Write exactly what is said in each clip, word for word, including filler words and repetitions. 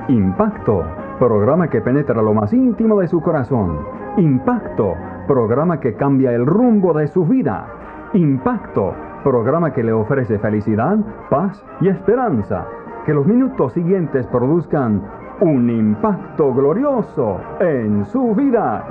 Impacto, programa que penetra lo más íntimo de su corazón. Impacto, programa que cambia el rumbo de su vida. Impacto, programa que le ofrece felicidad, paz y esperanza. Que los minutos siguientes produzcan un impacto glorioso en su vida.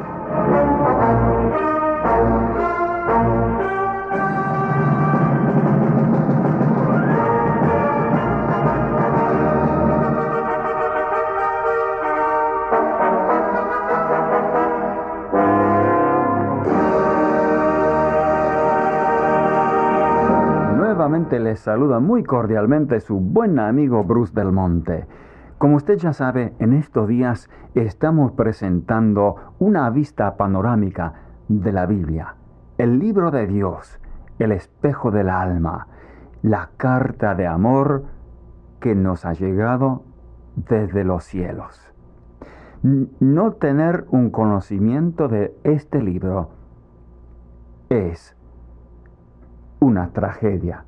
Nuevamente les saluda muy cordialmente su buen amigo Bruce Del Monte. Como usted ya sabe, en estos días estamos presentando una vista panorámica de la Biblia, el libro de Dios, el espejo del alma, la carta de amor que nos ha llegado desde los cielos. No tener un conocimiento de este libro es una tragedia.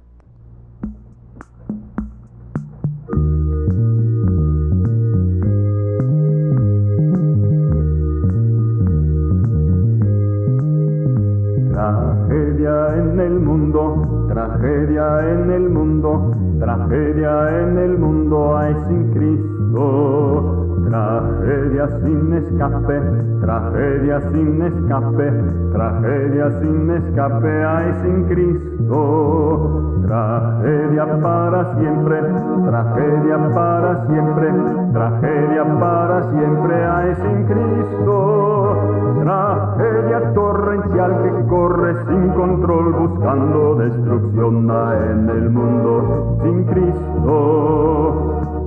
Tragedia en el mundo, tragedia en el mundo, tragedia en el mundo hay sin Cristo. Tragedia sin escape, tragedia sin escape, tragedia sin escape hay sin Cristo. Tragedia para siempre, tragedia para siempre, tragedia para siempre hay sin Cristo. Tragedia torrencial que corre sin control buscando destrucción hay en el mundo sin Cristo.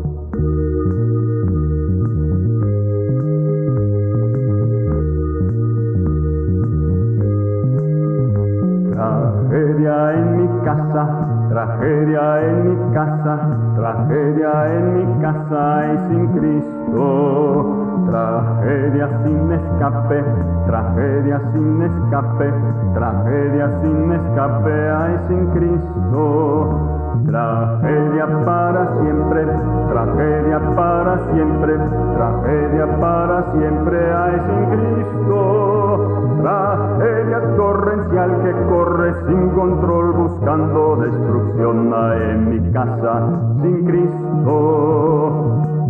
Tragedia en mi casa, tragedia en mi casa, tragedia en mi casa hay sin Cristo. Tragedia sin escape, tragedia sin escape, tragedia sin escape hay sin Cristo. Tragedia para siempre, tragedia para siempre, tragedia para siempre hay sin Cristo. Tragedia torrencial que corre sin control buscando destrucción hay en mi casa sin Cristo.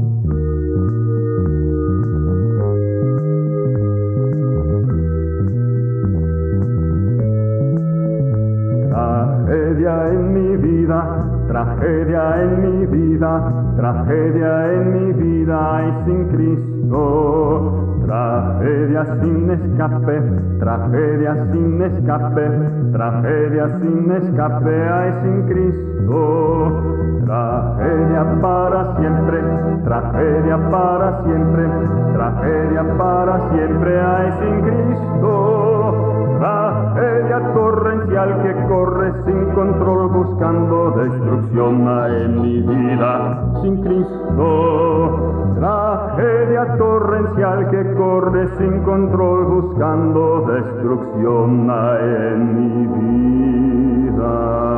Tragedia en mi vida, tragedia en mi vida, tragedia en mi vida hay sin Cristo. Tragedia sin escape, tragedia sin escape, tragedia sin escape hay sin Cristo. Tragedia para siempre, tragedia para siempre, tragedia para siempre hay sin Cristo. Tragedia torrencial que corre sin control buscando destrucción hay en mi vida sin Cristo. Tragedia torrencial que corre sin control buscando destrucción hay en mi vida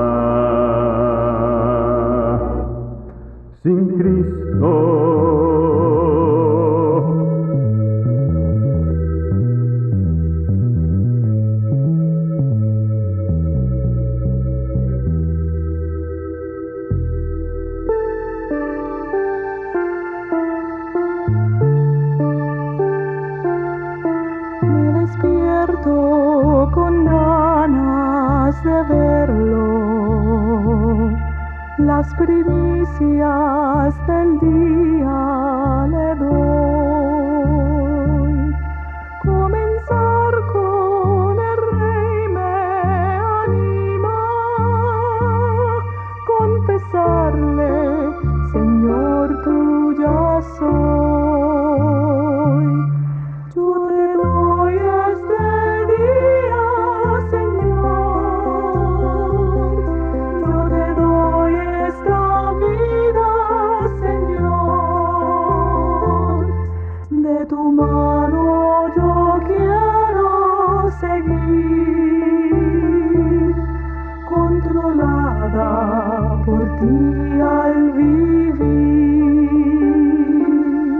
sin Cristo. Con ganas de verlo, las primicias del día le doy. Comenzar con el Rey me anima, confesarle, Señor, tuya soy. Yo te doy este tu mano yo quiero seguir, controlada por ti al vivir.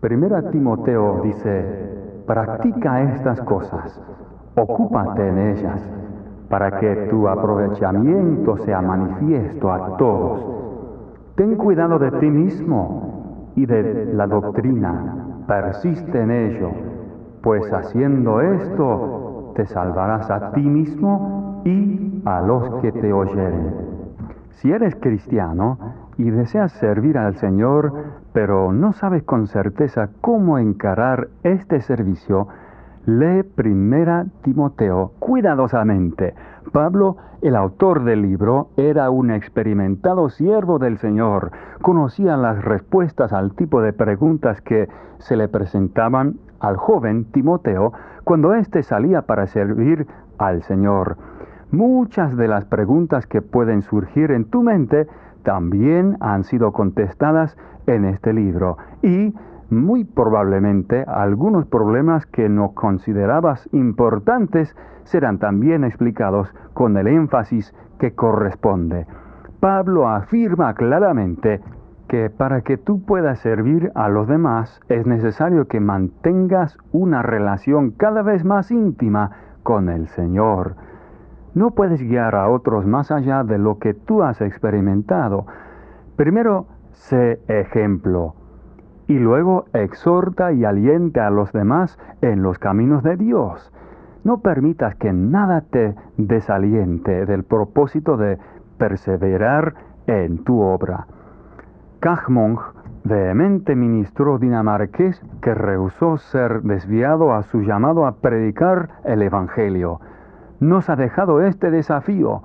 Primera Timoteo dice, practica estas cosas, ocúpate en ellas, para que tu aprovechamiento sea manifiesto a todos. Ten cuidado de ti mismo y de la doctrina, persiste en ello, pues haciendo esto te salvarás a ti mismo y a los que te oyeren. Si eres cristiano y deseas servir al Señor, pero no sabes con certeza cómo encarar este servicio, lee Primera Timoteo cuidadosamente. Pablo, el autor del libro, era un experimentado siervo del Señor. Conocía las respuestas al tipo de preguntas que se le presentaban al joven Timoteo cuando éste salía para servir al Señor. Muchas de las preguntas que pueden surgir en tu mente también han sido contestadas en este libro y muy probablemente algunos problemas que no considerabas importantes serán también explicados con el énfasis que corresponde. Pablo afirma claramente que para que tú puedas servir a los demás es necesario que mantengas una relación cada vez más íntima con el Señor. No puedes guiar a otros más allá de lo que tú has experimentado. Primero, sé ejemplo. Y luego exhorta y alienta a los demás en los caminos de Dios. No permitas que nada te desaliente del propósito de perseverar en tu obra. Cagmont, vehemente ministro dinamarqués que rehusó ser desviado a su llamado a predicar el Evangelio, nos ha dejado este desafío.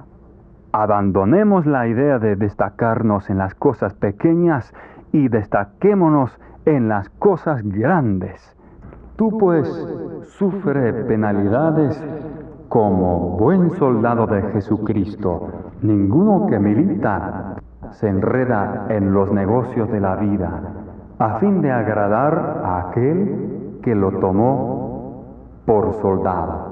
Abandonemos la idea de destacarnos en las cosas pequeñas y destaquémonos en las cosas grandes. Tú pues sufre penalidades como buen soldado de Jesucristo. Ninguno que milita se enreda en los negocios de la vida, a fin de agradar a aquel que lo tomó por soldado.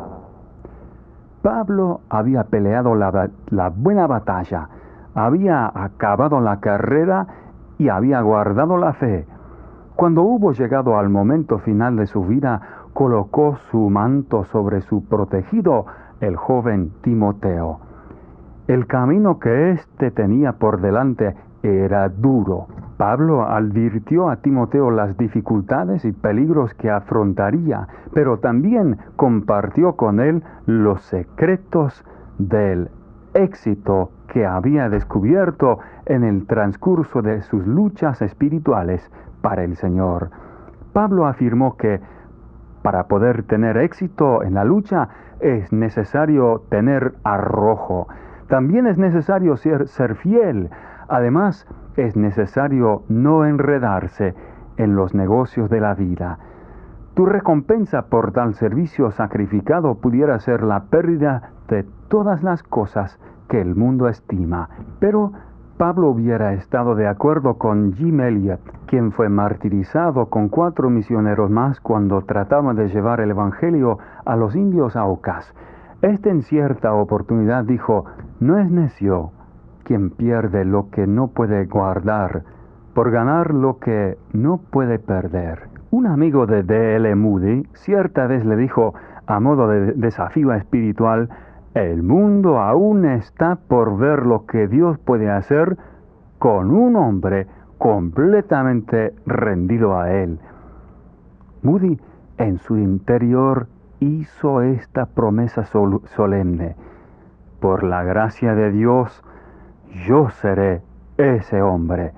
Pablo había peleado la, la buena batalla, había acabado la carrera y había guardado la fe. Cuando hubo llegado al momento final de su vida, colocó su manto sobre su protegido, el joven Timoteo. El camino que éste tenía por delante era duro. Pablo advirtió a Timoteo las dificultades y peligros que afrontaría, pero también compartió con él los secretos del éxito que había descubierto en el transcurso de sus luchas espirituales para el Señor. Pablo afirmó que para poder tener éxito en la lucha es necesario tener arrojo. También es necesario ser, ser fiel. Además, es necesario no enredarse en los negocios de la vida. Tu recompensa por tal servicio sacrificado pudiera ser la pérdida de todas las cosas que el mundo estima. Pero Pablo hubiera estado de acuerdo con Jim Elliot, quien fue martirizado con cuatro misioneros más cuando trataban de llevar el Evangelio a los indios Aucas. Este en cierta oportunidad dijo, no es necio quien pierde lo que no puede guardar, por ganar lo que no puede perder. Un amigo de D L Moody cierta vez le dijo, a modo de desafío espiritual, el mundo aún está por ver lo que Dios puede hacer con un hombre completamente rendido a Él. Moody, en su interior, hizo esta promesa sol- solemne. Por la gracia de Dios, yo seré ese hombre.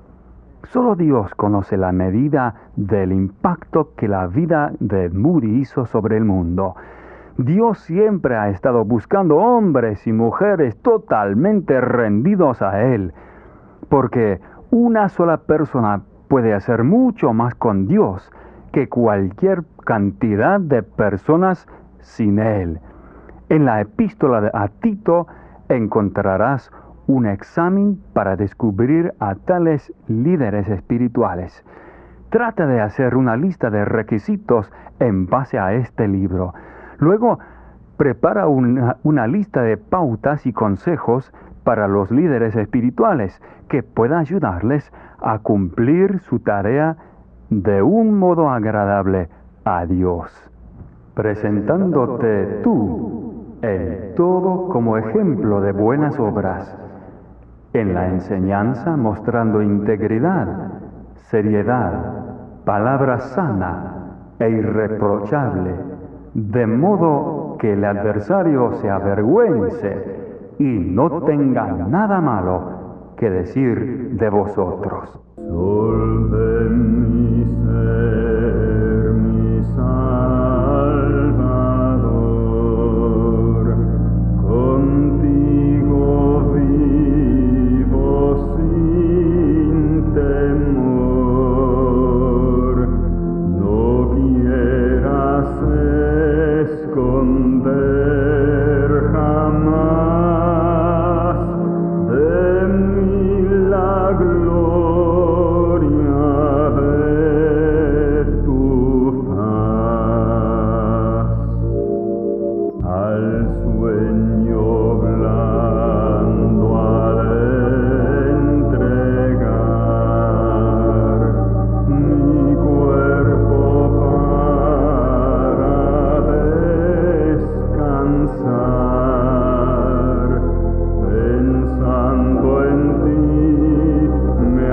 Solo Dios conoce la medida del impacto que la vida de Moody hizo sobre el mundo. Dios siempre ha estado buscando hombres y mujeres totalmente rendidos a Él, porque una sola persona puede hacer mucho más con Dios que cualquier cantidad de personas sin Él. En la epístola a Tito encontrarás un examen para descubrir a tales líderes espirituales. Trata de hacer una lista de requisitos en base a este libro. Luego, prepara una, una lista de pautas y consejos para los líderes espirituales que pueda ayudarles a cumplir su tarea de un modo agradable a Dios, presentándote tú el todo como ejemplo de buenas obras, en la enseñanza mostrando integridad, seriedad, palabra sana e irreprochable, de modo que el adversario se avergüence y no tenga nada malo que decir de vosotros. Sol de mi ser, mi Salvador, contigo vivo sin temor. No quieras esconder jamás de mí la gloria de tu faz. Al sueño blando al entregar mi cuerpo para descansar, pensando en ti me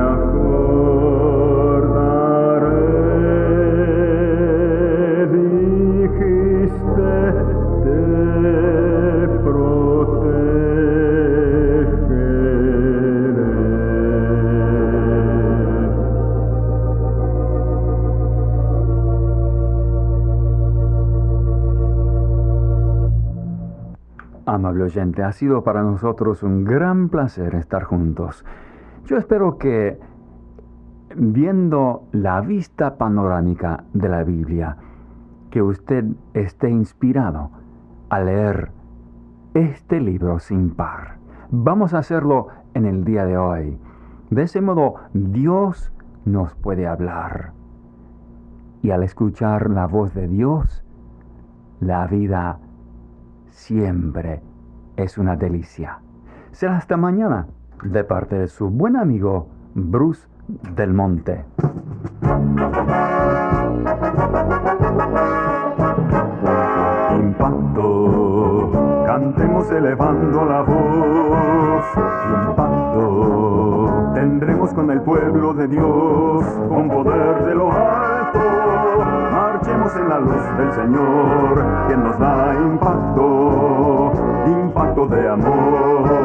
acordaré. Dijiste te protegeré. Amable oyente, ha sido para nosotros un gran placer estar juntos. Yo espero que, viendo la vista panorámica de la Biblia, que usted esté inspirado a leer este libro sin par. Vamos a hacerlo en el día de hoy. De ese modo, Dios nos puede hablar. Y al escuchar la voz de Dios, la vida siempre es una delicia. Será hasta mañana, de parte de su buen amigo Bruce Del Monte. Impacto, cantemos elevando la voz. Impacto, tendremos con el pueblo de Dios, con poder de lo alto. Marchemos en la luz del Señor, quien nos da impacto, impacto de amor.